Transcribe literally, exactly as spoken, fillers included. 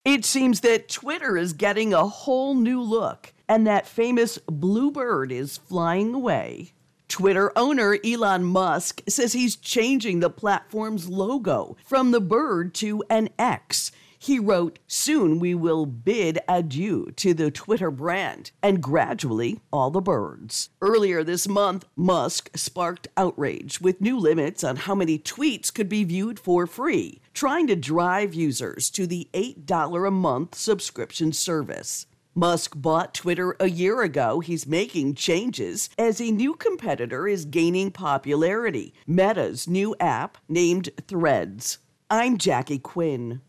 It seems that Twitter is getting a whole new look, and that famous blue bird is flying away. Twitter owner Elon Musk says he's changing the platform's logo from the bird to an X. He wrote, "Soon we will bid adieu to the Twitter brand, and gradually all the birds." Earlier this month, Musk sparked outrage with new limits on how many tweets could be viewed for free, trying to drive users to the eight dollars a month subscription service. Musk bought Twitter a year ago. He's making changes as a new competitor is gaining popularity, Meta's new app named Threads. I'm Jackie Quinn.